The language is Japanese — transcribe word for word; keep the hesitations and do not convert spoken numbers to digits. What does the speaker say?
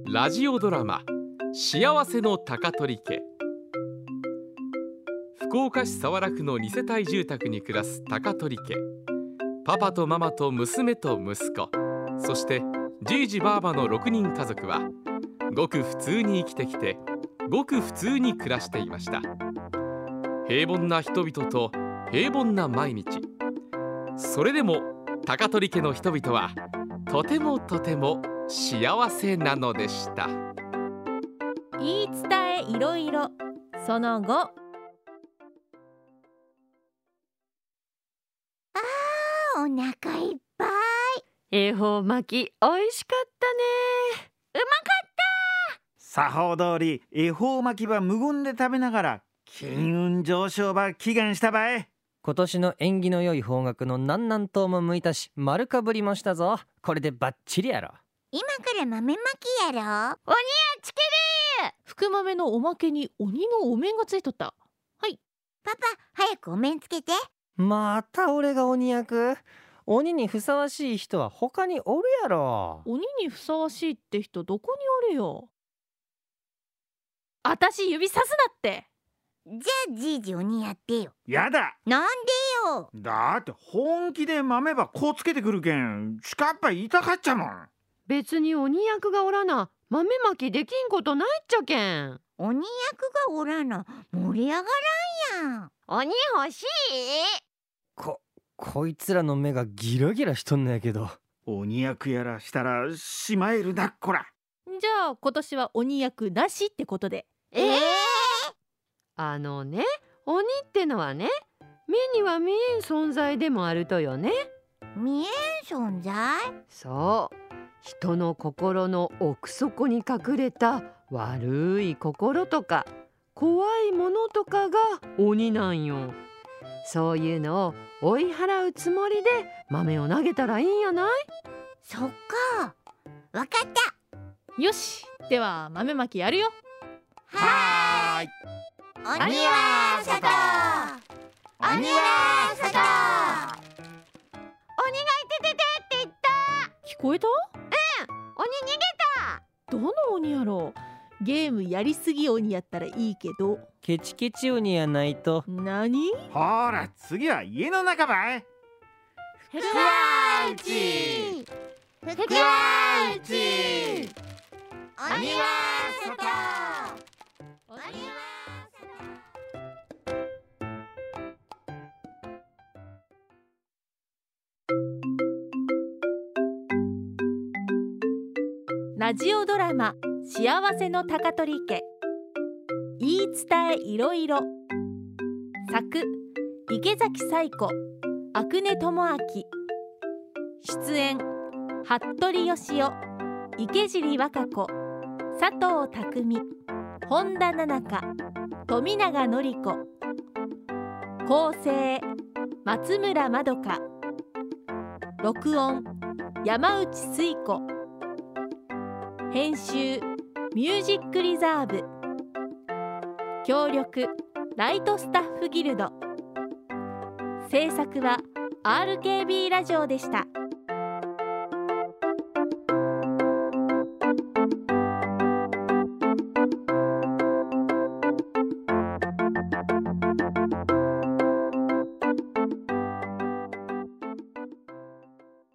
ラジオドラマ幸せの高取家。福岡市早良区のに世帯住宅に暮らす高取家。パパとママと娘と息子、そしてじいじばあばのろくにん家族はごく普通に生きてきて、ごく普通に暮らしていました。平凡な人々と平凡な毎日。それでも高取家の人々はとてもとても幸せなのでした。 言い伝えいろいろその後。あー、お腹いっぱい。 恵方巻きおいしかったね。 うまかった。 作法通り恵方巻きば無言で食べながら金運上昇ば祈願したばえ。 今年の縁起の良い方角の南南東も向いたし、丸かぶりもしたぞ。これでバッチリやろ。 今から豆まきやろ。鬼やつける。 福豆のおまけに鬼のお面がついとった。はい。 パパ、早くお面つけて。 また俺が鬼役。鬼にふさわしい人は他におるやろ。 鬼にふさわしいって人どこにおるよ。あたし指さすなって。 じゃあじいじ鬼やってよ。 やだ。 なんでよ。 だって本気で豆ばこうつけてくるけん、しかっぱ痛かっちゃもん。 別に鬼役がおらな豆まきできんことないっちゃけん。 鬼役がおらな盛り上がらんやん。鬼欲しい。 こ、こいつらの目がギラギラしとんのやけど。 鬼役やらしたらしまえるなっこら。 じゃあ今年は鬼役なしってことで。 えーあのね、鬼ってのはね、目には見えん存在でもあるとよね。 見えん存在？ そう、人の心の奥底に隠れた悪い心とか怖いものとかが鬼なんよ。そういうのを追い払うつもりで豆を投げたらいいんやない？ そっか、わかった。 よし、では豆まきやるよ。 はーい。 鬼は外、鬼は外。鬼がいてててって言った。 聞こえた？ うん、鬼逃げた。 どの鬼やろう。ゲームやりすぎ鬼やったらいいけど。 ケチケチ鬼やないと。 なに？ ほら次は家の中ばい。 福は内、福は内。鬼は外、鬼はラジオドラマ幸せの高取家。言い伝えいろいろ。作池崎彩子、阿久根智明。出演服部義雄、池尻和歌子、佐藤匠、本田奈々香、富永典子。構成松村まどか。録音山内水子。編集ミュージックリザーブ。協力ライトスタッフギルド。制作は アールケービー ラジオでした。